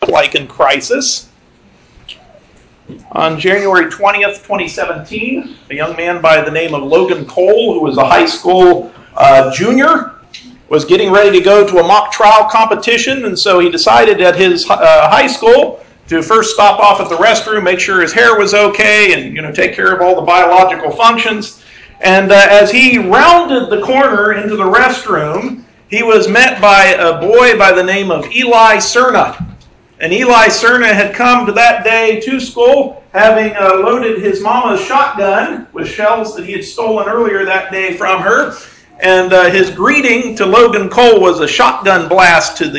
like in crisis. On January 20th, 2017, a young man by the name of Logan Cole, who was a high school junior, was getting ready to go to a mock trial competition, and so he decided at his high school to first stop off at the restroom, make sure his hair was okay, and take care of all the biological functions. And as he rounded the corner into the restroom, he was met by a boy by the name of Eli Cerna. And Eli Cerna had come to that day to school, having loaded his mama's shotgun with shells that he had stolen earlier that day from her. And his greeting to Logan Cole was a shotgun blast to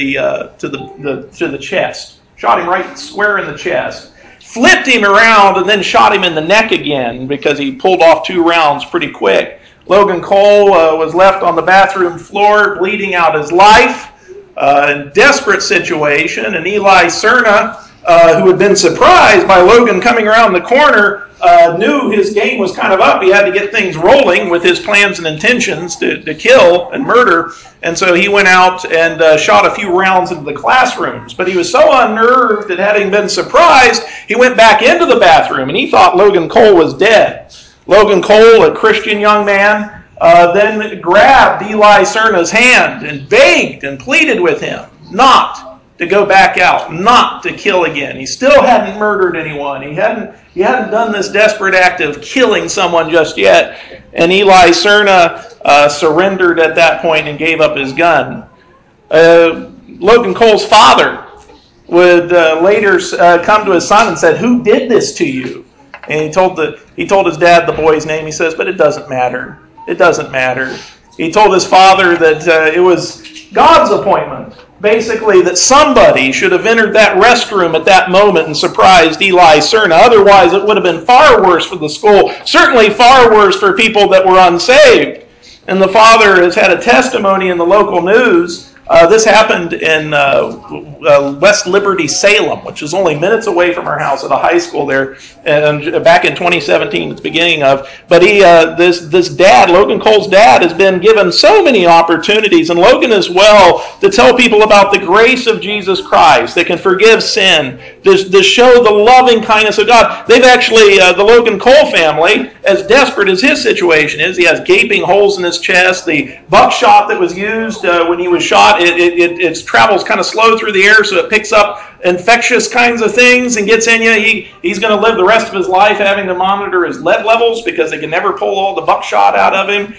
the chest. Shot him right square in the chest. Flipped him around and then shot him in the neck again because he pulled off 2 rounds pretty quick. Logan Cole was left on the bathroom floor bleeding out his life. In desperate situation, and Eli Cerna, who had been surprised by Logan coming around the corner, knew his game was kind of up. He had to get things rolling with his plans and intentions to kill and murder, and so he went out and shot a few rounds into the classrooms. But he was so unnerved that, having been surprised, he went back into the bathroom, and he thought Logan Cole was dead. Logan Cole, a Christian young man, then grabbed Eli Cerna's hand and begged and pleaded with him not to go back out, not to kill again. He still hadn't murdered anyone. He hadn't done this desperate act of killing someone just yet. And Eli Cerna surrendered at that point and gave up his gun. Logan Cole's father would later come to his son and said, "Who did this to you?" And he told his dad the boy's name. He says, "But it doesn't matter. It doesn't matter." He told his father that it was God's appointment, basically, that somebody should have entered that restroom at that moment and surprised Eli Cerna. Otherwise, it would have been far worse for the school, certainly far worse for people that were unsaved. And the father has had a testimony in the local news. This happened in West Liberty, Salem, which is only minutes away from our house at a high school there, and back in 2017, it's beginning of. But this dad, Logan Cole's dad, has been given so many opportunities, and Logan as well, to tell people about the grace of Jesus Christ that can forgive sin, to show the loving kindness of God. They've actually, the Logan Cole family, as desperate as his situation is, he has gaping holes in his chest. The buckshot that was used when he was shot, it travels kind of slow through the air, so it picks up infectious kinds of things and gets in you. He's going to live the rest of his life having to monitor his lead levels because they can never pull all the buckshot out of him.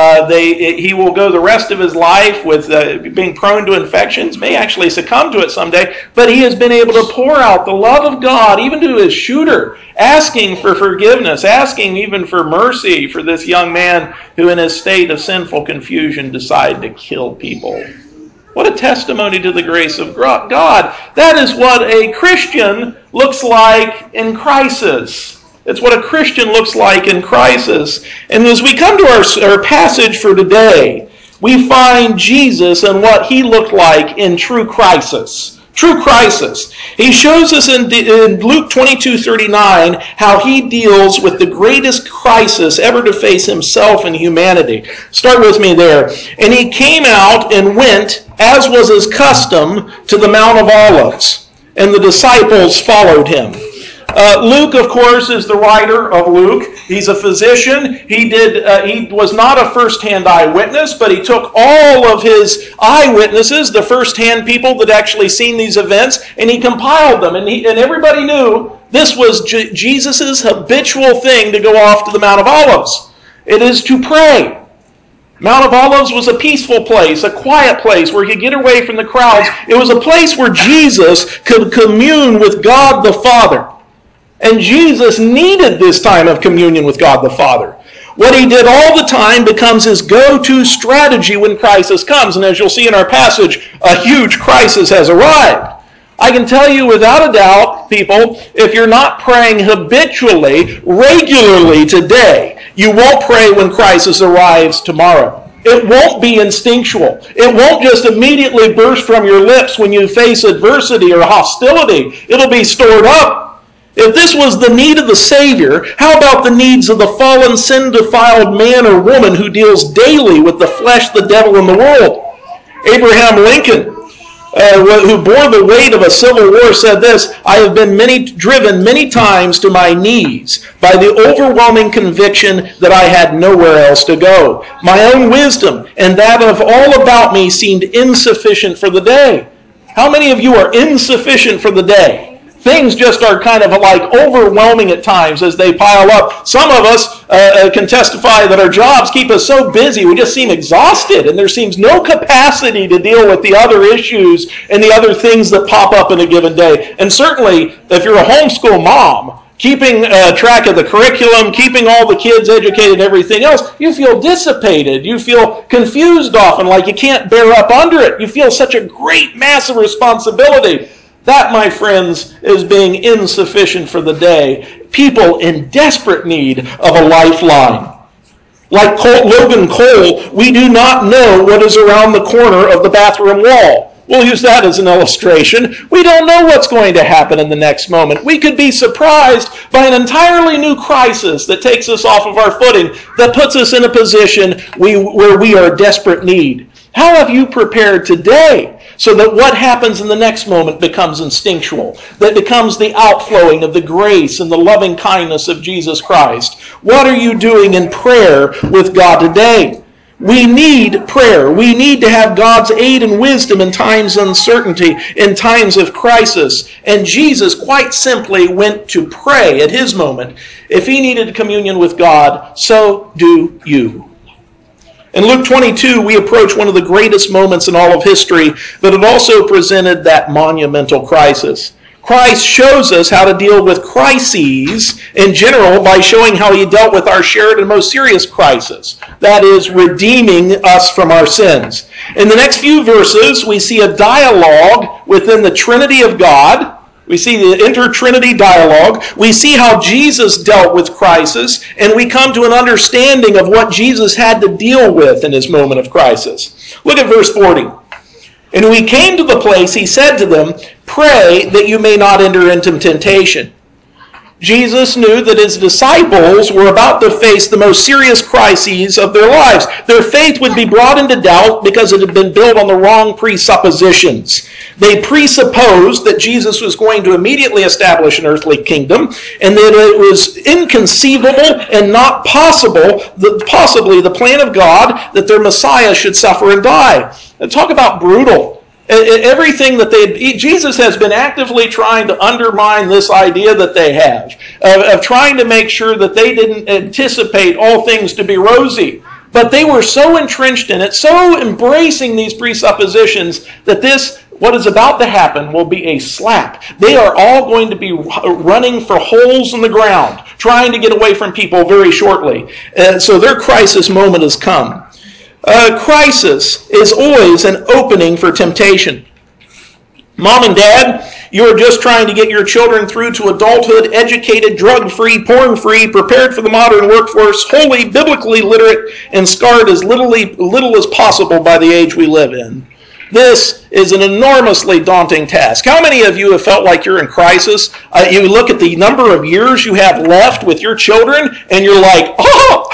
He will go the rest of his life with being prone to infections, may actually succumb to it someday, but he has been able to pour out the love of God even to his shooter, asking for forgiveness, asking even for mercy for this young man who in his state of sinful confusion decided to kill people. What a testimony to the grace of God. That is what a Christian looks like in crisis. It's what a Christian looks like in crisis. And as we come to our passage for today, we find Jesus and what he looked like in true crisis. True crisis. He shows us in Luke 22:39 how he deals with the greatest crisis ever to face himself and humanity. Start with me there. "And he came out and went, as was his custom, to the Mount of Olives, and the disciples followed him." Luke, of course, is the writer of Luke. He's a physician. He was not a first-hand eyewitness, but he took all of his eyewitnesses, the first-hand people that actually seen these events, and he compiled them. And everybody knew this was Jesus' habitual thing to go off to the Mount of Olives. It is to pray. Mount of Olives was a peaceful place, a quiet place where he could get away from the crowds. It was a place where Jesus could commune with God the Father. And Jesus needed this time of communion with God the Father. What he did all the time becomes his go-to strategy when crisis comes. And as you'll see in our passage, a huge crisis has arrived. I can tell you without a doubt, people, if you're not praying habitually, regularly today, you won't pray when crisis arrives tomorrow. It won't be instinctual. It won't just immediately burst from your lips when you face adversity or hostility. It'll be stored up. If this was the need of the Savior, how about the needs of the fallen, sin-defiled man or woman who deals daily with the flesh, the devil, and the world? Abraham Lincoln who bore the weight of a civil war, said this: I have been driven many times to my knees by the overwhelming conviction that I had nowhere else to go. My own wisdom and that of all about me seemed insufficient for the day. How many of you are insufficient for the day? Things just are kind of like overwhelming at times as they pile up. Some of us can testify that our jobs keep us so busy, we just seem exhausted, and there seems no capacity to deal with the other issues and the other things that pop up in a given day. And certainly, if you're a homeschool mom, keeping track of the curriculum, keeping all the kids educated and everything else, you feel dissipated. You feel confused often, like you can't bear up under it. You feel such a great, massive responsibility. That, my friends, is being insufficient for the day. People in desperate need of a lifeline. Like Logan Cole, we do not know what is around the corner of the bathroom wall. We'll use that as an illustration. We don't know what's going to happen in the next moment. We could be surprised by an entirely new crisis that takes us off of our footing, that puts us in a position where we are in desperate need. How have you prepared today so that what happens in the next moment becomes instinctual, that becomes the outflowing of the grace and the loving kindness of Jesus Christ? What are you doing in prayer with God today? We need prayer. We need to have God's aid and wisdom in times of uncertainty, in times of crisis. And Jesus quite simply went to pray at his moment. If he needed communion with God, so do you. In Luke 22, we approach one of the greatest moments in all of history, but it also presented that monumental crisis. Christ shows us how to deal with crises in general by showing how he dealt with our shared and most serious crisis, that is, redeeming us from our sins. In the next few verses, we see a dialogue within the Trinity of God. We see the inter-Trinity dialogue. We see how Jesus dealt with crisis, and we come to an understanding of what Jesus had to deal with in his moment of crisis. Look at verse 40. And when he came to the place, he said to them, "Pray that you may not enter into temptation." Jesus knew that his disciples were about to face the most serious crises of their lives. Their faith would be brought into doubt because it had been built on the wrong presuppositions. They presupposed that Jesus was going to immediately establish an earthly kingdom, and that it was inconceivable and not possible, possibly the plan of God, that their Messiah should suffer and die. And talk about brutal. Everything that Jesus has been actively trying to undermine this idea that they have, of trying to make sure that they didn't anticipate all things to be rosy. But they were so entrenched in it, so embracing these presuppositions, that what is about to happen will be a slap. They are all going to be running for holes in the ground, trying to get away from people very shortly. So their crisis moment has come. Crisis is always an opening for temptation. Mom and Dad, you are just trying to get your children through to adulthood, educated, drug-free, porn-free, prepared for the modern workforce, wholly biblically literate, and scarred as little as possible by the age we live in. This is an enormously daunting task. How many of you have felt like you're in crisis? You look at the number of years you have left with your children, and you're like, oh,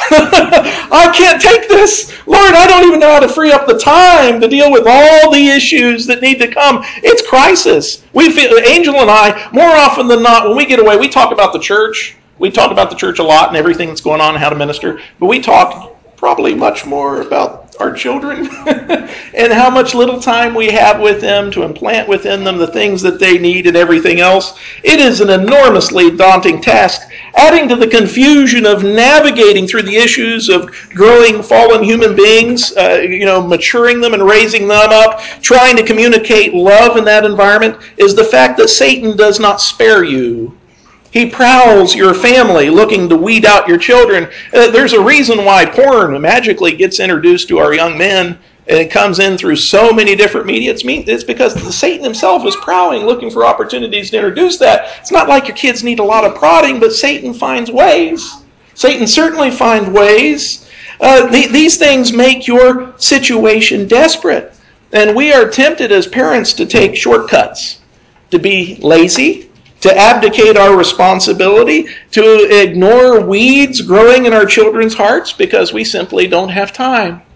I can't take this. Lord, I don't even know how to free up the time to deal with all the issues that need to come. It's crisis. Angel and I, more often than not, when we get away, we talk about the church. We talk about the church a lot and everything that's going on and how to minister, but we talk probably much more about our children and how much little time we have with them to implant within them the things that they need and everything else. It is an enormously daunting task, adding to the confusion of navigating through the issues of growing fallen human beings, maturing them and raising them up, trying to communicate love in that environment, is the fact that Satan does not spare you. He prowls your family looking to weed out your children. There's a reason why porn magically gets introduced to our young men, and it comes in through so many different media. It's because Satan himself is prowling, looking for opportunities to introduce that. It's not like your kids need a lot of prodding, but Satan finds ways. Satan certainly finds ways. These things make your situation desperate. And we are tempted as parents to take shortcuts, to be lazy, to abdicate our responsibility, to ignore weeds growing in our children's hearts because we simply don't have time.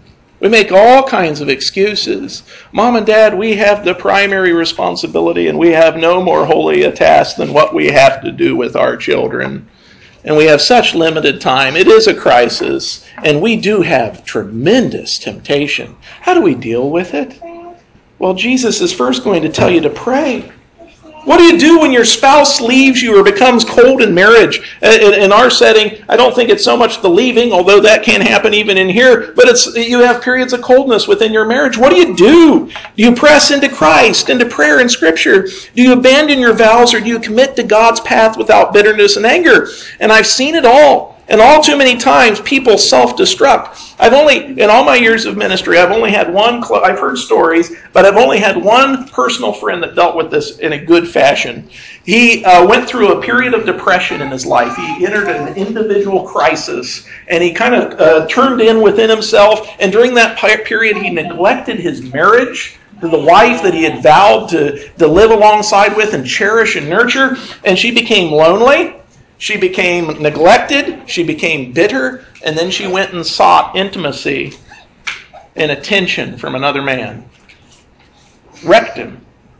We make all kinds of excuses. Mom and Dad, we have the primary responsibility, and we have no more holy a task than what we have to do with our children. And we have such limited time. It is a crisis, and we do have tremendous temptation. How do we deal with it? Well, Jesus is first going to tell you to pray. What do you do when your spouse leaves you or becomes cold in marriage? In our setting, I don't think it's so much the leaving, although that can happen even in here, but you have periods of coldness within your marriage. What do you do? Do you press into Christ, into prayer and Scripture? Do you abandon your vows, or do you commit to God's path without bitterness and anger? And I've seen it all. And all too many times, people self-destruct. In all my years of ministry, I've only had I've heard stories, but I've only had one personal friend that dealt with this in a good fashion. He went through a period of depression in his life. He entered an individual crisis, and he kind of turned in within himself. And during that period, he neglected his marriage to the wife that he had vowed to live alongside with and cherish and nurture. And she became lonely. She became neglected, she became bitter, and then she went and sought intimacy and attention from another man. Wrecked him.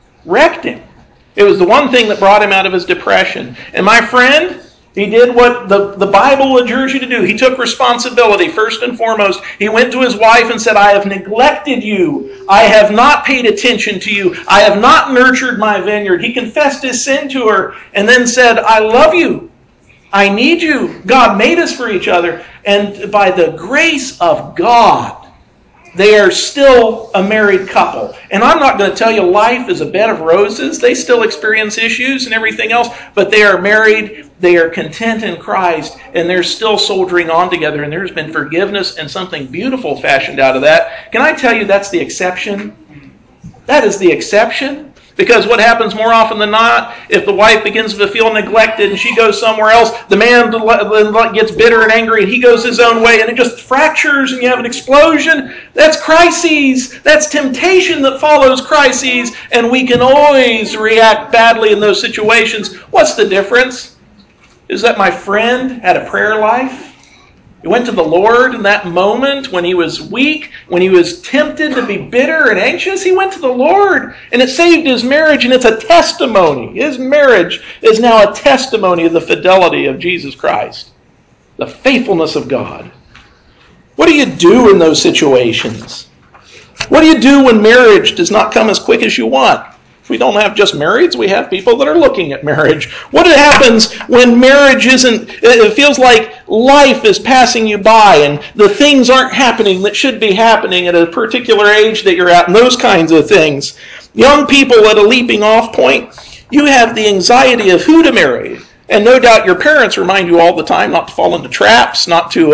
It was the one thing that brought him out of his depression. And my friend, he did what the Bible adjures you to do. He took responsibility, first and foremost. He went to his wife and said, I have neglected you. I have not paid attention to you. I have not nurtured my vineyard. He confessed his sin to her and then said, I love you. I need you. God made us for each other. And by the grace of God, they are still a married couple. And I'm not going to tell you life is a bed of roses. They still experience issues and everything else. But they are married. They are content in Christ. And they're still soldiering on together. And there's been forgiveness and something beautiful fashioned out of that. Can I tell you that's the exception? That is the exception. Because what happens more often than not, if the wife begins to feel neglected and she goes somewhere else, the man gets bitter and angry and he goes his own way and it just fractures and you have an explosion. That's crises. That's temptation that follows crises, and we can always react badly in those situations. What's the difference? Is that my friend had a prayer life. He went to the Lord in that moment when he was weak, when he was tempted to be bitter and anxious. He went to the Lord, and it saved his marriage, and it's a testimony. His marriage is now a testimony of the fidelity of Jesus Christ, the faithfulness of God. What do you do in those situations? What do you do when marriage does not come as quick as you want? We don't have just marrieds, we have people that are looking at marriage. What happens when marriage it feels like life is passing you by and the things aren't happening that should be happening at a particular age that you're at, and those kinds of things. Young people at a leaping off point, you have the anxiety of who to marry. And no doubt your parents remind you all the time not to fall into traps, not to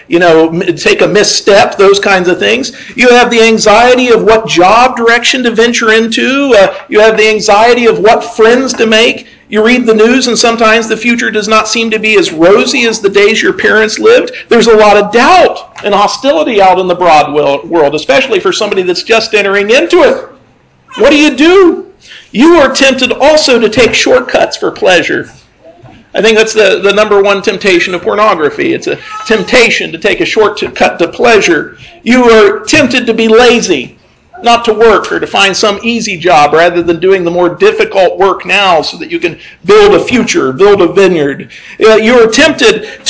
take a misstep, those kinds of things. You have the anxiety of what job direction to venture into. You have the anxiety of what friends to make. You read the news and sometimes the future does not seem to be as rosy as the days your parents lived. There's a lot of doubt and hostility out in the broad world, especially for somebody that's just entering into it. What do? You are tempted also to take shortcuts for pleasure. I think that's the number one temptation of pornography. It's a temptation to take a shortcut to pleasure. You are tempted to be lazy, not to work or to find some easy job rather than doing the more difficult work now so that you can build a future, build a vineyard. You are tempted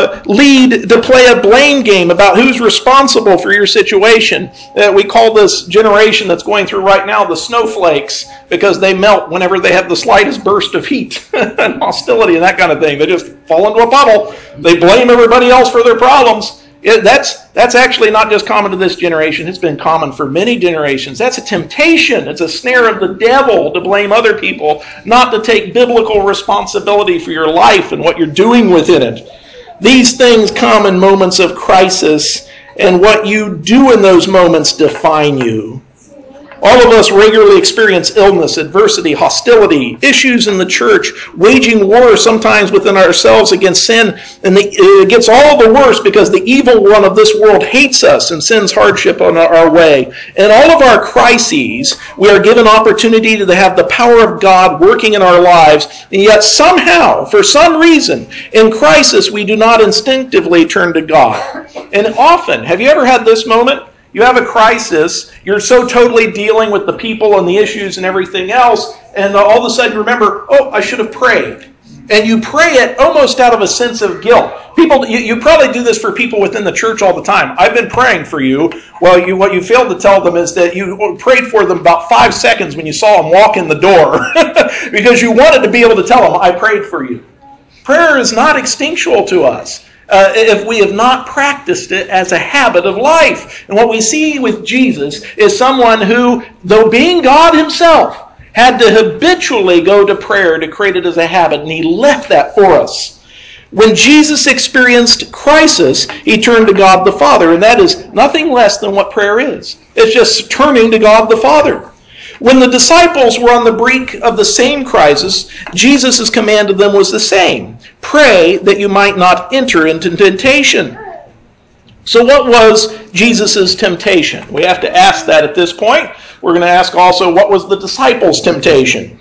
to play a blame game about who's responsible for your situation. We call this generation that's going through right now the snowflakes, because they melt whenever they have the slightest burst of heat and hostility and that kind of thing. They just fall into a puddle. They blame everybody else for their problems. That's actually not just common to this generation. It's been common for many generations. That's a temptation. It's a snare of the devil to blame other people, not to take biblical responsibility for your life and what you're doing within it. These things come in moments of crisis, and what you do in those moments define you. All of us regularly experience illness, adversity, hostility, issues in the church, waging war sometimes within ourselves against sin. And it gets all the worse because the evil one of this world hates us and sends hardship on our way. In all of our crises, we are given opportunity to have the power of God working in our lives. And yet somehow, for some reason, in crisis, we do not instinctively turn to God. And often, have you ever had this moment? You have a crisis. You're so totally dealing with the people and the issues and everything else. And all of a sudden you remember, oh, I should have prayed. And you pray it almost out of a sense of guilt. People, you probably do this for people within the church all the time. I've been praying for you. Well, what you failed to tell them is that you prayed for them about 5 seconds when you saw them walk in the door because you wanted to be able to tell them, I prayed for you. Prayer is not instinctual to us if we have not practiced it as a habit of life. And what we see with Jesus is someone who, though being God himself, had to habitually go to prayer to create it as a habit, and he left that for us. When Jesus experienced crisis, he turned to God the Father, and that is nothing less than what prayer is. It's just turning to God the Father. When the disciples were on the brink of the same crisis, Jesus' command to them was the same. Pray that you might not enter into temptation. So what was Jesus' temptation? We have to ask that at this point. We're going to ask also, what was the disciples' temptation?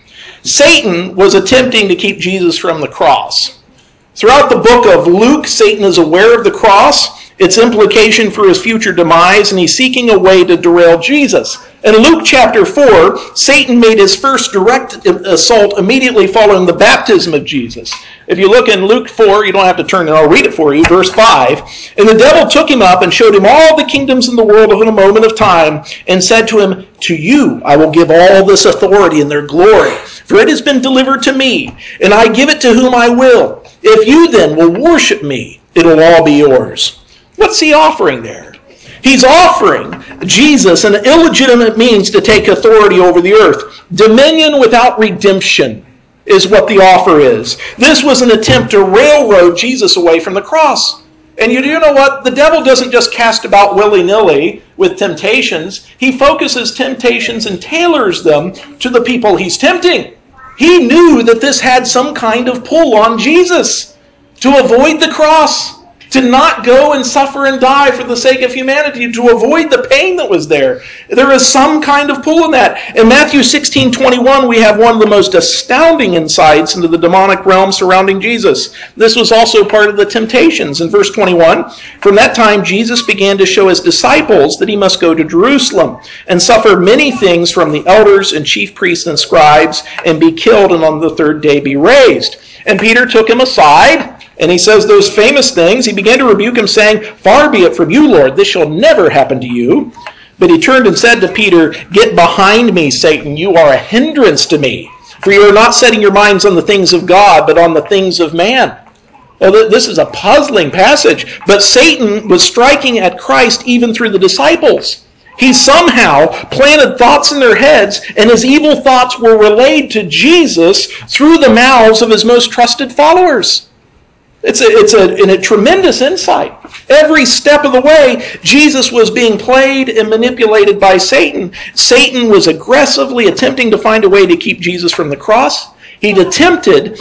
Satan was attempting to keep Jesus from the cross. Throughout the book of Luke, Satan is aware of the cross, its implication for his future demise, and he's seeking a way to derail Jesus. In Luke chapter 4, Satan made his first direct assault immediately following the baptism of Jesus. If you look in Luke 4, you don't have to turn it, I'll read it for you, verse 5. And the devil took him up and showed him all the kingdoms in the world in a moment of time, and said to him, to you I will give all this authority and their glory, for it has been delivered to me, and I give it to whom I will. If you then will worship me, it will all be yours. What's he offering there? He's offering Jesus an illegitimate means to take authority over the earth. Dominion without redemption is what the offer is. This was an attempt to railroad Jesus away from the cross. And you know what? The devil doesn't just cast about willy-nilly with temptations. He focuses temptations and tailors them to the people he's tempting. He knew that this had some kind of pull on Jesus to avoid the cross, to not go and suffer and die for the sake of humanity, to avoid the pain that was there. There is some kind of pull in that. In Matthew 16:21, we have one of the most astounding insights into the demonic realm surrounding Jesus. This was also part of the temptations. In verse 21, from that time Jesus began to show his disciples that he must go to Jerusalem and suffer many things from the elders and chief priests and scribes and be killed and on the third day be raised. And Peter took him aside, and he says those famous things. He began to rebuke him, saying, far be it from you, Lord, this shall never happen to you. But he turned and said to Peter, get behind me, Satan, you are a hindrance to me, for you are not setting your minds on the things of God, but on the things of man. Well, this is a puzzling passage, but Satan was striking at Christ even through the disciples. He somehow planted thoughts in their heads, and his evil thoughts were relayed to Jesus through the mouths of his most trusted followers. It's a tremendous insight. Every step of the way, Jesus was being played and manipulated by Satan. Satan was aggressively attempting to find a way to keep Jesus from the cross. He'd tempted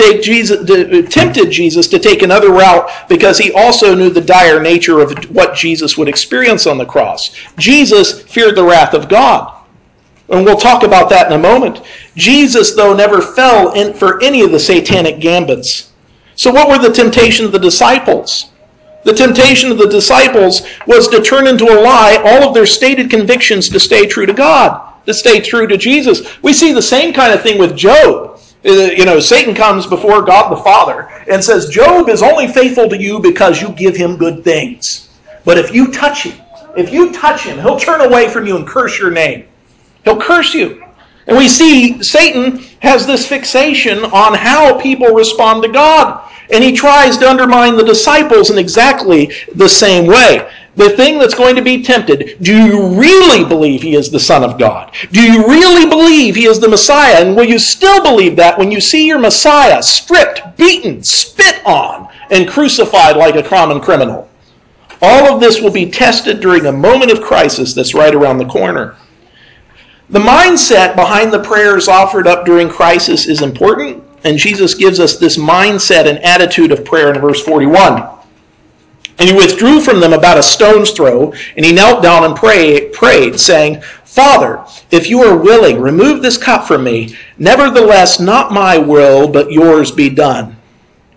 Jesus to take another route because he also knew the dire nature of what Jesus would experience on the cross. Jesus feared the wrath of God. And we'll talk about that in a moment. Jesus, though, never fell in for any of the satanic gambits. So what were the temptations of the disciples? The temptation of the disciples was to turn into a lie all of their stated convictions to stay true to God, to stay true to Jesus. We see the same kind of thing with Job. Satan comes before God the Father and says, Job is only faithful to you because you give him good things. But if you touch him, he'll turn away from you and curse your name. He'll curse you. And we see Satan has this fixation on how people respond to God. And he tries to undermine the disciples in exactly the same way. The thing that's going to be tempted, do you really believe he is the Son of God? Do you really believe he is the Messiah? And will you still believe that when you see your Messiah stripped, beaten, spit on, and crucified like a common criminal? All of this will be tested during a moment of crisis that's right around the corner. The mindset behind the prayers offered up during crisis is important, and Jesus gives us this mindset and attitude of prayer in verse 41. And he withdrew from them about a stone's throw, and he knelt down and prayed, saying, Father, if you are willing, remove this cup from me. Nevertheless, not my will, but yours be done.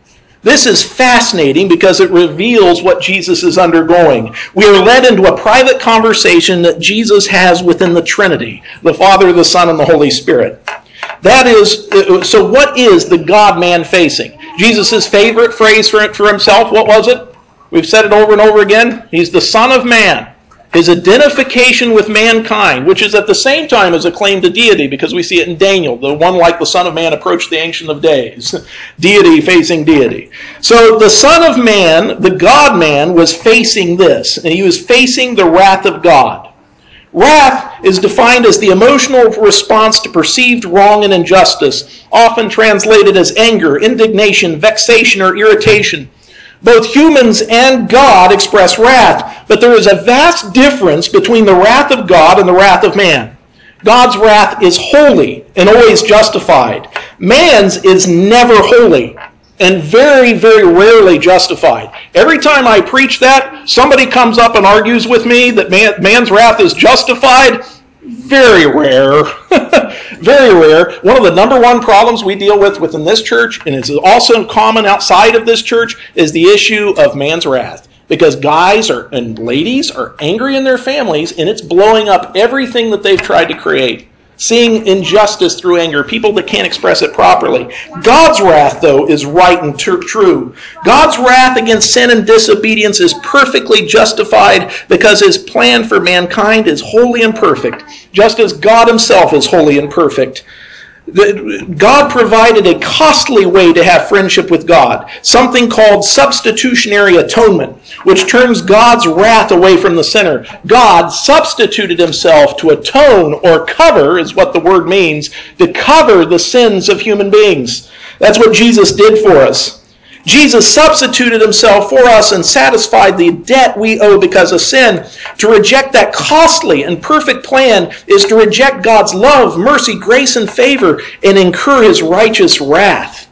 This is fascinating because it reveals what Jesus is undergoing. We are led into a private conversation that Jesus has within the Trinity, the Father, the Son, and the Holy Spirit. That is, so what is the God-man facing? Jesus' favorite phrase for himself, what was it? We've said it over and over again. He's the Son of Man. His identification with mankind, which is at the same time as a claim to deity, because we see it in Daniel, the one like the Son of Man approached the Ancient of Days. Deity facing deity. So the Son of Man, the God-man, was facing this, and he was facing the wrath of God. Wrath is defined as the emotional response to perceived wrong and injustice, often translated as anger, indignation, vexation, or irritation. Both humans and God express wrath, but there is a vast difference between the wrath of God and the wrath of man. God's wrath is holy and always justified. Man's is never holy and very, very rarely justified. Every time I preach that, somebody comes up and argues with me that man's wrath is justified. Very rare. Very rare. One of the number one problems we deal with within this church, and it's also common outside of this church, is the issue of man's wrath. Because guys and ladies are angry in their families, and it's blowing up everything that they've tried to create. Seeing injustice through anger, people that can't express it properly. God's wrath, though, is right and true. God's wrath against sin and disobedience is perfectly justified because his plan for mankind is holy and perfect, just as God himself is holy and perfect. God provided a costly way to have friendship with God, something called substitutionary atonement, which turns God's wrath away from the sinner. God substituted himself to atone or cover, is what the word means, to cover the sins of human beings. That's what Jesus did for us. Jesus substituted himself for us and satisfied the debt we owe because of sin. To reject that costly and perfect plan is to reject God's love, mercy, grace, and favor and incur his righteous wrath.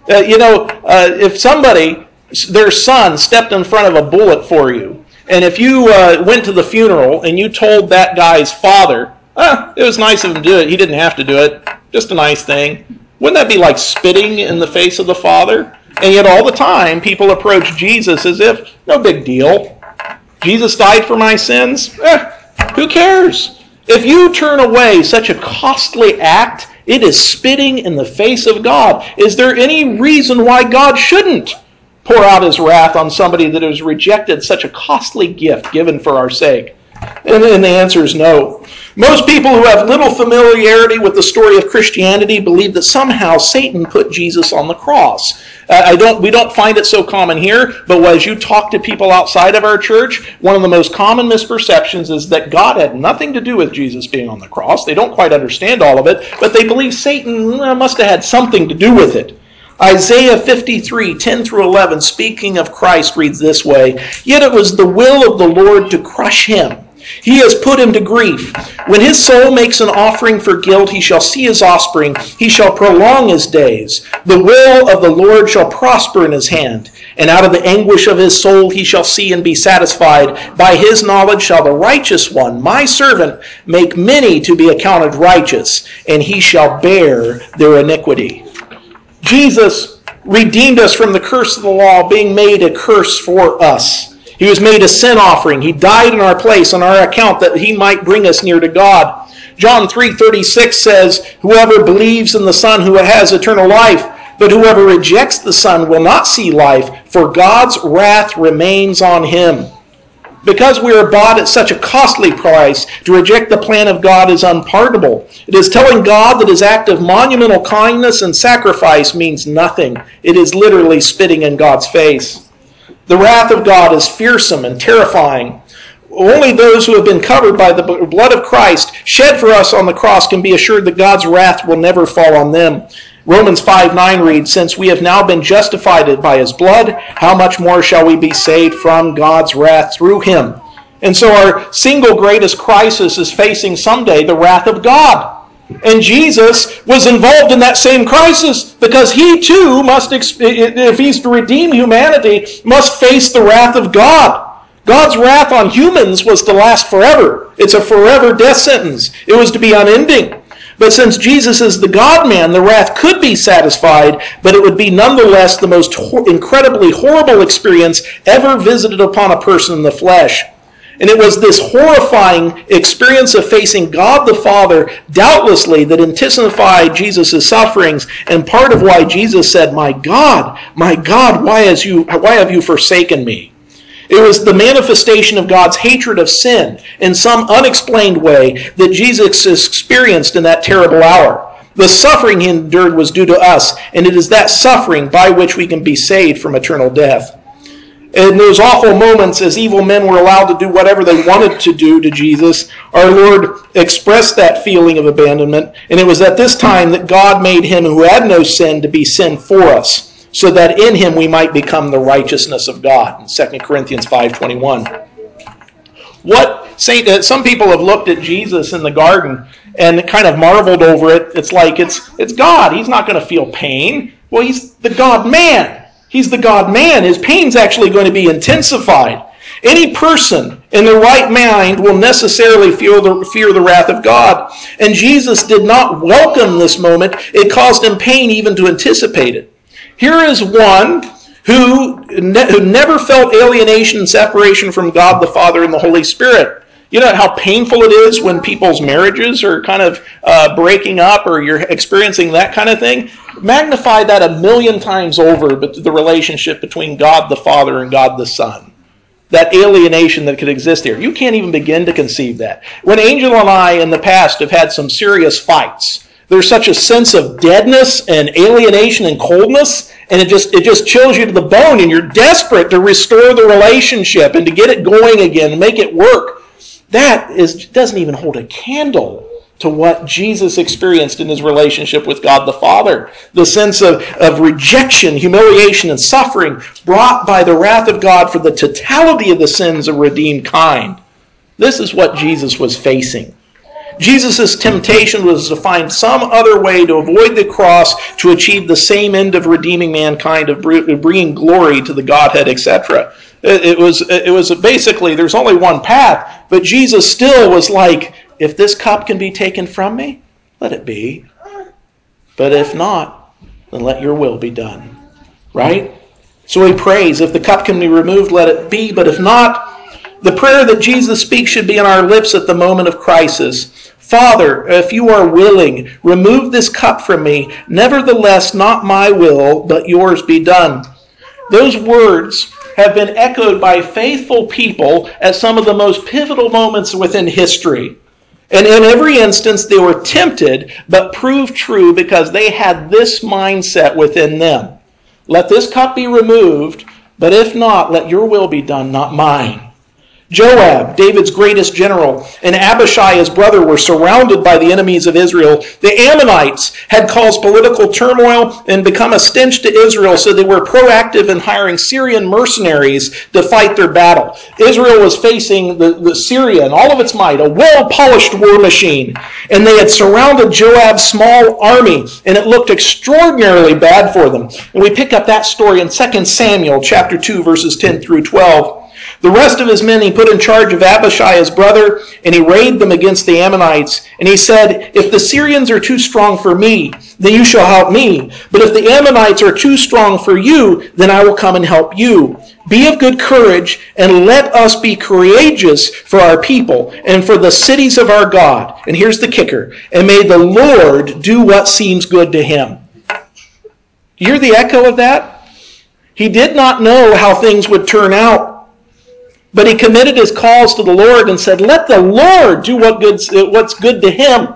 If somebody, their son, stepped in front of a bullet for you, and if you went to the funeral and you told that guy's father, it was nice of him to do it, he didn't have to do it, just a nice thing, wouldn't that be like spitting in the face of the Father? And yet all the time, people approach Jesus as if, no big deal. Jesus died for my sins? Who cares? If you turn away such a costly act, it is spitting in the face of God. Is there any reason why God shouldn't pour out his wrath on somebody that has rejected such a costly gift given for our sake? And the answer is no. Most people who have little familiarity with the story of Christianity believe that somehow Satan put Jesus on the cross. We don't find it so common here, but as you talk to people outside of our church, one of the most common misperceptions is that God had nothing to do with Jesus being on the cross. They don't quite understand all of it, but they believe Satan must have had something to do with it. Isaiah 53, 10 through 11, speaking of Christ, reads this way, "Yet it was the will of the Lord to crush him. He has put him to grief. When his soul makes an offering for guilt, he shall see his offspring. He shall prolong his days. The will of the Lord shall prosper in his hand. And out of the anguish of his soul he shall see and be satisfied. By his knowledge shall the righteous one, my servant, make many to be accounted righteous, and he shall bear their iniquity." Jesus redeemed us from the curse of the law, being made a curse for us. He was made a sin offering. He died in our place on our account that he might bring us near to God. John 3:36 says, "Whoever believes in the Son who has eternal life, but whoever rejects the Son will not see life, for God's wrath remains on him." Because we are bought at such a costly price, to reject the plan of God is unpardonable. It is telling God that his act of monumental kindness and sacrifice means nothing. It is literally spitting in God's face. The wrath of God is fearsome and terrifying. Only those who have been covered by the blood of Christ shed for us on the cross can be assured that God's wrath will never fall on them. Romans 5:9 reads, "Since we have now been justified by his blood, how much more shall we be saved from God's wrath through him?" And so our single greatest crisis is facing someday the wrath of God. And Jesus was involved in that same crisis because he too must, if he's to redeem humanity, must face the wrath of God. God's wrath on humans was to last forever. It's a forever death sentence. It was to be unending. But since Jesus is the God-man, the wrath could be satisfied, but it would be nonetheless the most incredibly horrible experience ever visited upon a person in the flesh. And it was this horrifying experience of facing God the Father, doubtlessly, that intensified Jesus' sufferings, and part of why Jesus said, my God, why have you forsaken me? It was the manifestation of God's hatred of sin in some unexplained way that Jesus experienced in that terrible hour. The suffering he endured was due to us, and it is that suffering by which we can be saved from eternal death. In those awful moments, as evil men were allowed to do whatever they wanted to do to Jesus, our Lord expressed that feeling of abandonment, and it was at this time that God made him who had no sin to be sin for us, so that in him we might become the righteousness of God. In 2 Corinthians 5:21. Some people have looked at Jesus in the garden and kind of marveled over it. It's like it's God. He's not going to feel pain. Well, he's the God-man. He's the God-man. His pain's actually going to be intensified. Any person in their right mind will necessarily fear the wrath of God. And Jesus did not welcome this moment. It caused him pain even to anticipate it. Here is one who never felt alienation and separation from God the Father and the Holy Spirit. You know how painful it is when people's marriages are kind of breaking up, or you're experiencing that kind of thing? Magnify that 1,000,000 times over, but the relationship between God the Father and God the Son. That alienation that could exist here. You can't even begin to conceive that. When Angel and I in the past have had some serious fights, there's such a sense of deadness and alienation and coldness, and it just chills you to the bone, and you're desperate to restore the relationship and to get it going again and make it work. That doesn't even hold a candle to what Jesus experienced in his relationship with God the Father. The sense of rejection, humiliation, and suffering brought by the wrath of God for the totality of the sins of redeemed kind. This is what Jesus was facing. Jesus' temptation was to find some other way to avoid the cross to achieve the same end of redeeming mankind, of bringing glory to the Godhead, etc. It was basically, there's only one path, but Jesus still was like, if this cup can be taken from me, let it be. But if not, then let your will be done. Right? So he prays, if the cup can be removed, let it be. But if not, the prayer that Jesus speaks should be on our lips at the moment of crisis. Father, if you are willing, remove this cup from me. Nevertheless, not my will, but yours be done. Those words have been echoed by faithful people at some of the most pivotal moments within history. And in every instance, they were tempted, but proved true because they had this mindset within them. Let this cup be removed, but if not, let your will be done, not mine. Joab, David's greatest general, and Abishai, his brother, were surrounded by the enemies of Israel. The Ammonites had caused political turmoil and become a stench to Israel, so they were proactive in hiring Syrian mercenaries to fight their battle. Israel was facing the Syria in all of its might, a well-polished war machine, and they had surrounded Joab's small army, and it looked extraordinarily bad for them. And we pick up that story in 2 Samuel chapter 2, verses 10 through 12. The rest of his men he put in charge of Abishai, his brother, and he arrayed them against the Ammonites. And he said, if the Syrians are too strong for me, then you shall help me. But if the Ammonites are too strong for you, then I will come and help you. Be of good courage, and let us be courageous for our people and for the cities of our God. And here's the kicker. And may the Lord do what seems good to him. You hear the echo of that? He did not know how things would turn out. But he committed his cause to the Lord and said, let the Lord do what's good to him.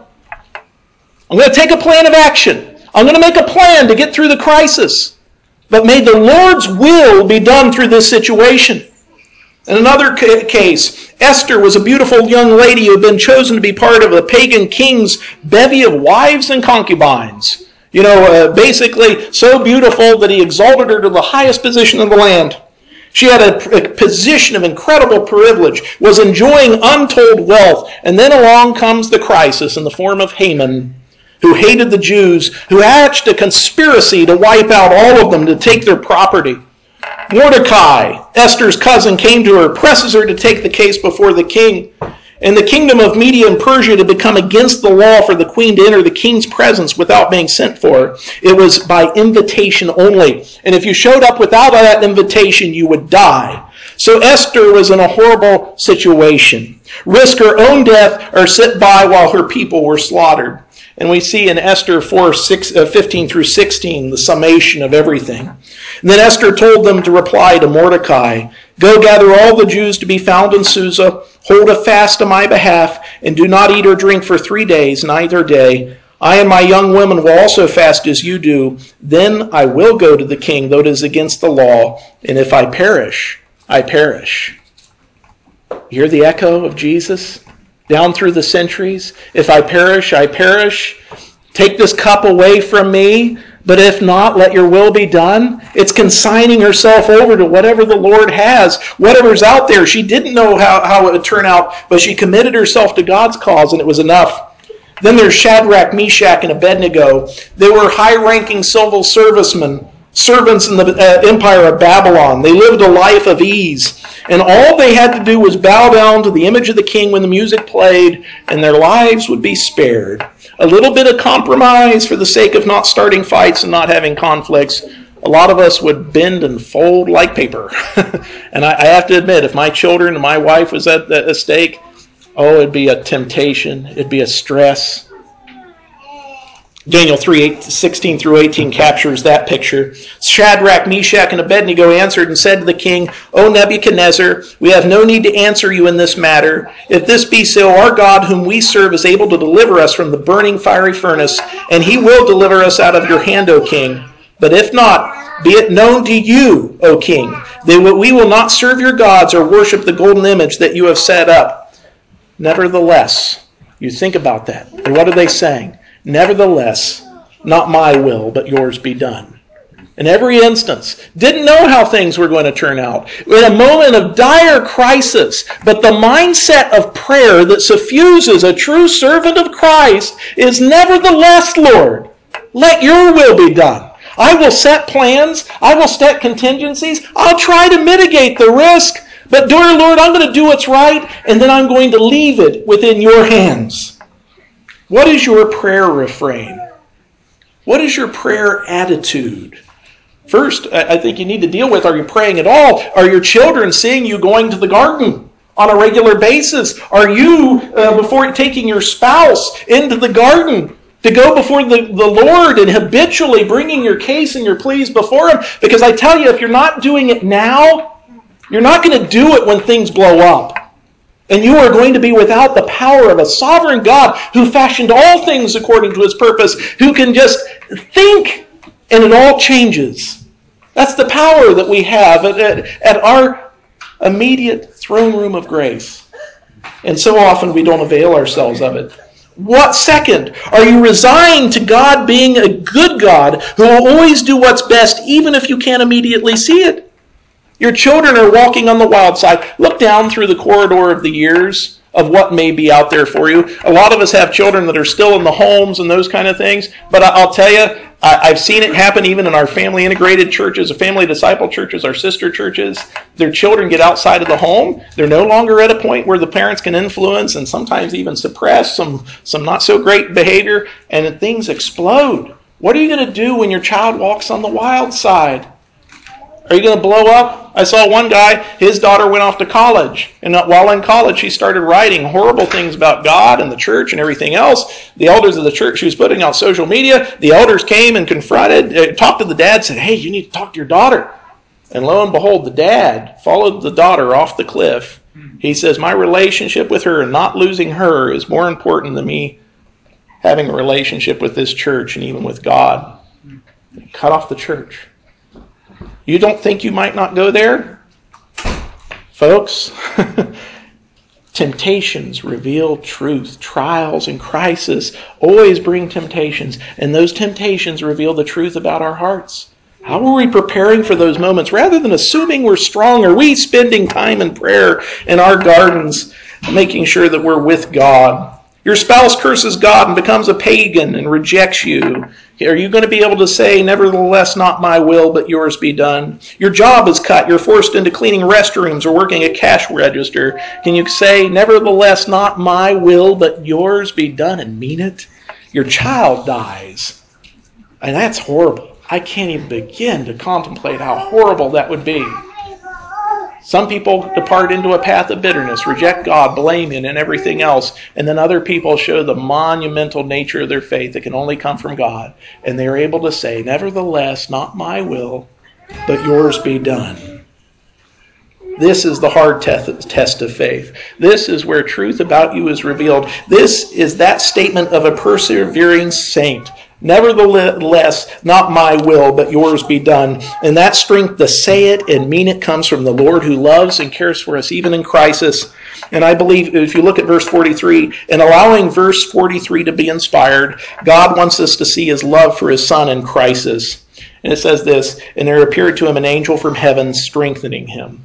I'm going to take a plan of action. I'm going to make a plan to get through the crisis. But may the Lord's will be done through this situation. In another case, Esther was a beautiful young lady who had been chosen to be part of a pagan king's bevy of wives and concubines. Basically so beautiful that he exalted her to the highest position in the land. She had a position of incredible privilege, was enjoying untold wealth, and then along comes the crisis in the form of Haman, who hated the Jews, who hatched a conspiracy to wipe out all of them to take their property. Mordecai, Esther's cousin, came to her, presses her to take the case before the king. And the kingdom of Media and Persia had become against the law for the queen to enter the king's presence without being sent for. It was by invitation only. And if you showed up without that invitation, you would die. So Esther was in a horrible situation. Risk her own death or sit by while her people were slaughtered. And we see in Esther 15 through 16 the summation of everything. And then Esther told them to reply to Mordecai, "Go gather all the Jews to be found in Susa, hold a fast on my behalf, and do not eat or drink for 3 days, night or day. I and my young women will also fast as you do. Then I will go to the king, though it is against the law, and if I perish, I perish." You hear the echo of Jesus down through the centuries? If I perish, I perish. Take this cup away from me, but if not, let your will be done. It's consigning herself over to whatever the Lord has, whatever's out there. She didn't know how it would turn out, but she committed herself to God's cause, and it was enough. Then there's Shadrach, Meshach, and Abednego. They were high-ranking civil servicemen, servants in the empire of Babylon. They lived a life of ease. And all they had to do was bow down to the image of the king when the music played, and their lives would be spared. A little bit of compromise for the sake of not starting fights and not having conflicts. A lot of us would bend and fold like paper. And I have to admit, if my children and my wife was at stake, it'd be a temptation. It'd be a stress. Daniel 3:16 through 18 captures that picture. Shadrach, Meshach, and Abednego answered and said to the king, "O Nebuchadnezzar, we have no need to answer you in this matter. If this be so, our God whom we serve is able to deliver us from the burning fiery furnace, and he will deliver us out of your hand, O king. But if not, be it known to you, O king, that we will not serve your gods or worship the golden image that you have set up." Nevertheless, you think about that. And what are they saying? Nevertheless, not my will, but yours be done. In every instance, didn't know how things were going to turn out. In a moment of dire crisis, but the mindset of prayer that suffuses a true servant of Christ is, nevertheless, Lord, let your will be done. I will set plans. I will set contingencies. I'll try to mitigate the risk. But dear Lord, I'm going to do what's right, and then I'm going to leave it within your hands. What is your prayer refrain? What is your prayer attitude? First, I think you need to deal with, are you praying at all? Are your children seeing you going to the garden on a regular basis? Are you, before taking your spouse into the garden, to go before the Lord and habitually bringing your case and your pleas before him? Because I tell you, if you're not doing it now, you're not going to do it when things blow up. And you are going to be without the power of a sovereign God who fashioned all things according to his purpose, who can just think and it all changes. That's the power that we have at our immediate throne room of grace. And so often we don't avail ourselves of it. What second? Are you resigned to God being a good God who will always do what's best even if you can't immediately see it? Your children are walking on the wild side. Look down through the corridor of the years of what may be out there for you. A lot of us have children that are still in the homes and those kind of things. But I'll tell you, I've seen it happen even in our family integrated churches, family disciple churches, our sister churches. Their children get outside of the home. They're no longer at a point where the parents can influence and sometimes even suppress some not so great behavior, and things explode. What are you going to do when your child walks on the wild side? Are you going to blow up? I saw one guy, his daughter went off to college. And while in college, she started writing horrible things about God and the church and everything else. The elders of the church, she was putting out social media. The elders came and confronted, talked to the dad, said, "Hey, you need to talk to your daughter." And lo and behold, the dad followed the daughter off the cliff. He says, "My relationship with her and not losing her is more important than me having a relationship with this church and even with God." Cut off the church. You don't think you might not go there? Folks, temptations reveal truth. Trials and crisis always bring temptations, and those temptations reveal the truth about our hearts. How are we preparing for those moments? Rather than assuming we're strong, are we spending time in prayer in our gardens, making sure that we're with God? Your spouse curses God and becomes a pagan and rejects you. Are you going to be able to say, nevertheless, not my will, but yours be done? Your job is cut. You're forced into cleaning restrooms or working a cash register. Can you say, nevertheless, not my will, but yours be done, and mean it? Your child dies. And that's horrible. I can't even begin to contemplate how horrible that would be. Some people depart into a path of bitterness, reject God, blame Him, and everything else. And then other people show the monumental nature of their faith that can only come from God. And they're able to say, nevertheless, not my will, but yours be done. This is the hard test of faith. This is where truth about you is revealed. This is that statement of a persevering saint. Nevertheless, not my will, but yours be done. And that strength to say it and mean it comes from the Lord who loves and cares for us even in crisis. And I believe if you look at verse 43, and allowing verse 43 to be inspired, God wants us to see His love for His Son in crisis. And it says this, and there appeared to him an angel from heaven strengthening him.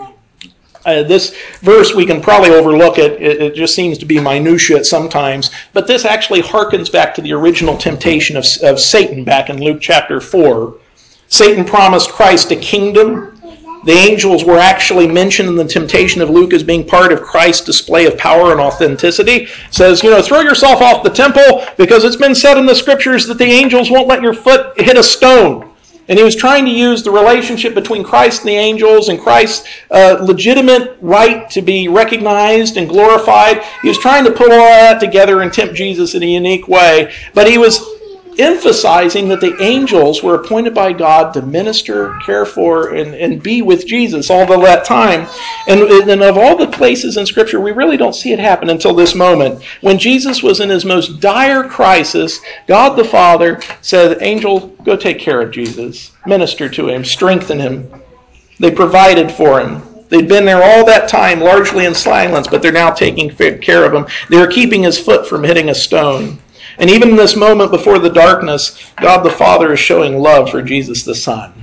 This verse, we can probably overlook it. It just seems to be minutiae at sometimes. But this actually harkens back to the original temptation of Satan back in Luke chapter 4. Satan promised Christ a kingdom. The angels were actually mentioned in the temptation of Luke as being part of Christ's display of power and authenticity. It says, throw yourself off the temple because it's been said in the scriptures that the angels won't let your foot hit a stone. And he was trying to use the relationship between Christ and the angels and Christ's legitimate right to be recognized and glorified. He was trying to put all that together and tempt Jesus in a unique way. But he was emphasizing that the angels were appointed by God to minister, care for, and be with Jesus all that time. And of all the places in Scripture, we really don't see it happen until this moment. When Jesus was in his most dire crisis, God the Father said, angel, go take care of Jesus. Minister to him. Strengthen him. They provided for him. They'd been there all that time, largely in silence, but they're now taking care of him. They're keeping his foot from hitting a stone. And even in this moment before the darkness, God the Father is showing love for Jesus the Son.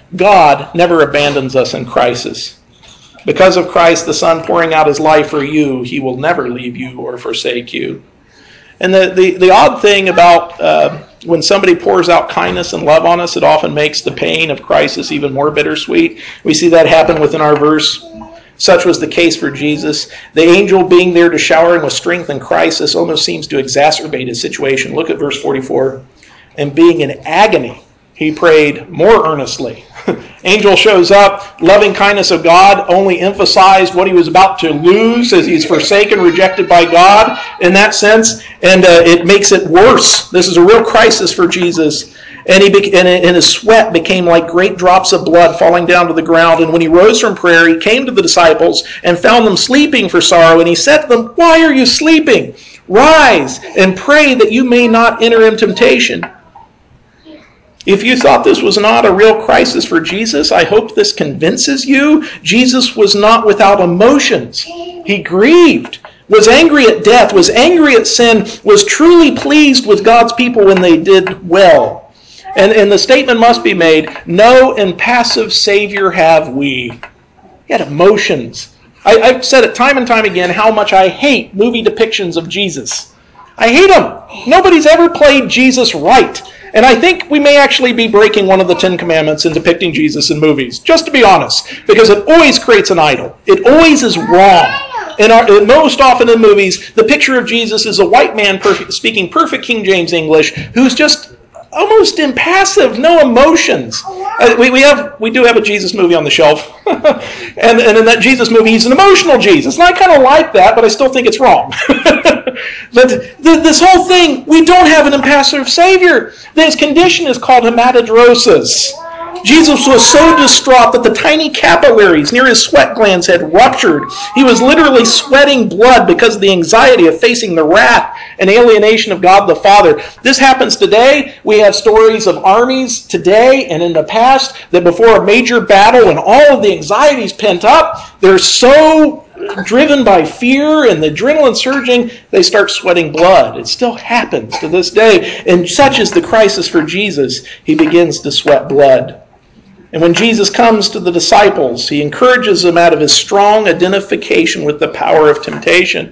God never abandons us in crisis. Because of Christ the Son pouring out his life for you, he will never leave you or forsake you. And the odd thing about when somebody pours out kindness and love on us, it often makes the pain of crisis even more bittersweet. We see that happen within our verse. Such was the case for Jesus. The angel being there to shower him with strength in crisis almost seems to exacerbate his situation. Look at verse 44. And being in agony, he prayed more earnestly. Angel shows up. Loving kindness of God only emphasized what he was about to lose as he's forsaken, rejected by God in that sense. And it makes it worse. This is a real crisis for Jesus. And his sweat became like great drops of blood falling down to the ground. And when he rose from prayer, he came to the disciples and found them sleeping for sorrow. And he said to them, why are you sleeping? Rise and pray that you may not enter into temptation. If you thought this was not a real crisis for Jesus, I hope this convinces you. Jesus was not without emotions. He grieved, was angry at death, was angry at sin, was truly pleased with God's people when they did well. And the statement must be made, no impassive Savior have we. He had emotions. I've said it time and time again how much I hate movie depictions of Jesus. I hate them. Nobody's ever played Jesus right. And I think we may actually be breaking one of the 10 Commandments in depicting Jesus in movies, just to be honest, because it always creates an idol. It always is wrong. And most often in movies, the picture of Jesus is a white man speaking perfect King James English who's just almost impassive, no emotions. We do have a Jesus movie on the shelf. and in that Jesus movie, he's an emotional Jesus. And I kind of like that, but I still think it's wrong. But this whole thing, we don't have an impassive Savior. His condition is called hematidrosis. Jesus was so distraught that the tiny capillaries near his sweat glands had ruptured. He was literally sweating blood because of the anxiety of facing the wrath and alienation of God the Father. This happens today. We have stories of armies today and in the past that before a major battle, when all of the anxiety is pent up, they're so driven by fear and the adrenaline surging, they start sweating blood. It still happens to this day. And such is the crisis for Jesus. He begins to sweat blood. And when Jesus comes to the disciples, he encourages them out of his strong identification with the power of temptation.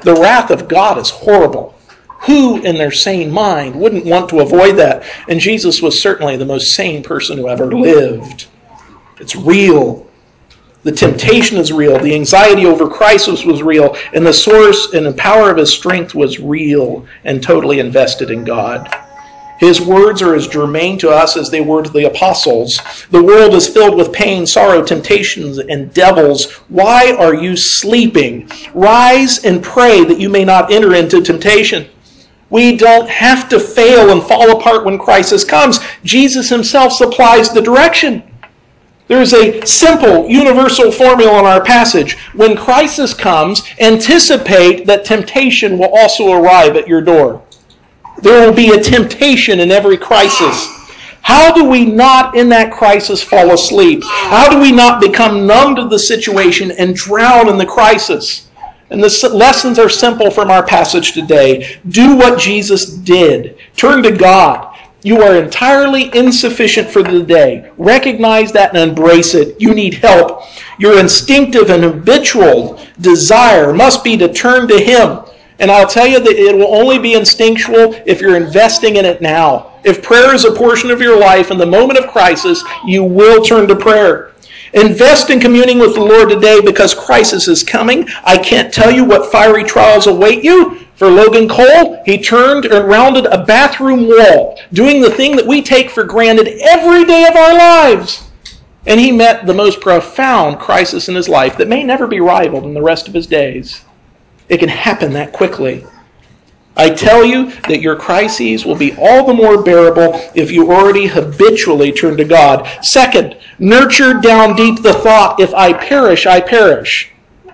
The wrath of God is horrible. Who in their sane mind wouldn't want to avoid that? And Jesus was certainly the most sane person who ever lived. It's real. The temptation is real. The anxiety over crisis was real. And the source and the power of his strength was real and totally invested in God. His words are as germane to us as they were to the apostles. The world is filled with pain, sorrow, temptations, and devils. Why are you sleeping? Rise and pray that you may not enter into temptation. We don't have to fail and fall apart when crisis comes. Jesus himself supplies the direction. There is a simple, universal formula in our passage. When crisis comes, anticipate that temptation will also arrive at your door. There will be a temptation in every crisis. How do we not, in that crisis, fall asleep? How do we not become numb to the situation and drown in the crisis? And the lessons are simple from our passage today. Do what Jesus did. Turn to God. You are entirely insufficient for the day. Recognize that and embrace it. You need help. Your instinctive and habitual desire must be to turn to him. And I'll tell you that it will only be instinctual if you're investing in it now. If prayer is a portion of your life in the moment of crisis, you will turn to prayer. Invest in communing with the Lord today because crisis is coming. I can't tell you what fiery trials await you. For Logan Cole, he turned and rounded a bathroom wall, doing the thing that we take for granted every day of our lives. And he met the most profound crisis in his life that may never be rivaled in the rest of his days. It can happen that quickly. I tell you that your crises will be all the more bearable if you already habitually turn to God. Second, nurture down deep the thought, if I perish, I perish.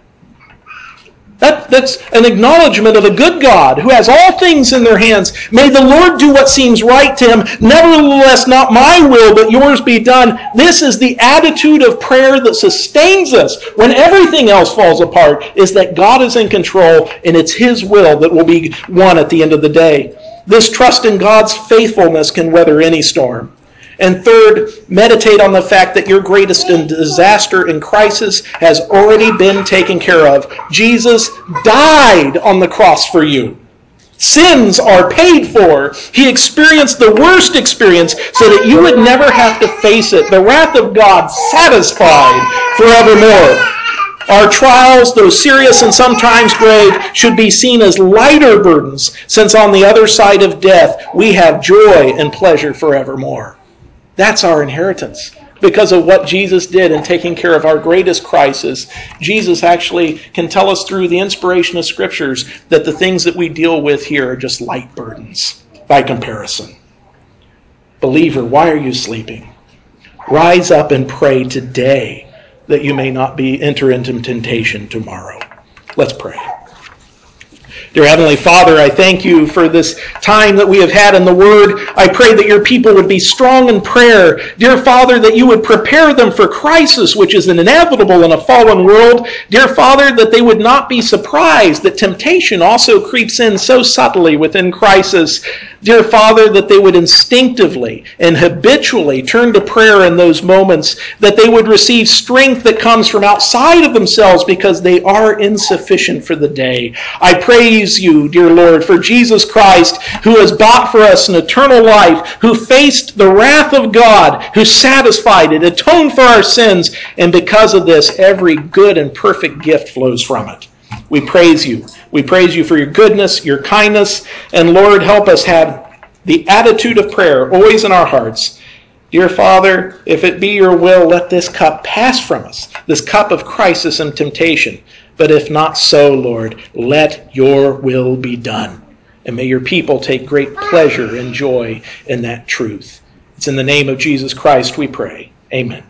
That's an acknowledgement of a good God who has all things in their hands. May the Lord do what seems right to him. Nevertheless, not my will, but yours be done. This is the attitude of prayer that sustains us when everything else falls apart, is that God is in control and it's his will that will be won at the end of the day. This trust in God's faithfulness can weather any storm. And third, meditate on the fact that your greatest disaster and crisis has already been taken care of. Jesus died on the cross for you. Sins are paid for. He experienced the worst experience so that you would never have to face it. The wrath of God satisfied forevermore. Our trials, though serious and sometimes grave, should be seen as lighter burdens, since on the other side of death we have joy and pleasure forevermore. That's our inheritance. Because of what Jesus did in taking care of our greatest crisis, Jesus actually can tell us through the inspiration of scriptures that the things that we deal with here are just light burdens by comparison. Believer, why are you sleeping? Rise up and pray today that you may not enter into temptation tomorrow. Let's pray. Dear Heavenly Father, I thank you for this time that we have had in the Word. I pray that your people would be strong in prayer. Dear Father, that you would prepare them for crisis, which is inevitable in a fallen world. Dear Father, that they would not be surprised that temptation also creeps in so subtly within crisis. Dear Father, that they would instinctively and habitually turn to prayer in those moments, that they would receive strength that comes from outside of themselves because they are insufficient for the day. I praise you, dear Lord, for Jesus Christ, who has bought for us an eternal life, who faced the wrath of God, who satisfied it, atoned for our sins, and because of this, every good and perfect gift flows from it. We praise you. We praise you for your goodness, your kindness, and Lord, help us have the attitude of prayer always in our hearts. Dear Father, if it be your will, let this cup pass from us, this cup of crisis and temptation. But if not so, Lord, let your will be done. And may your people take great pleasure and joy in that truth. It's in the name of Jesus Christ we pray. Amen.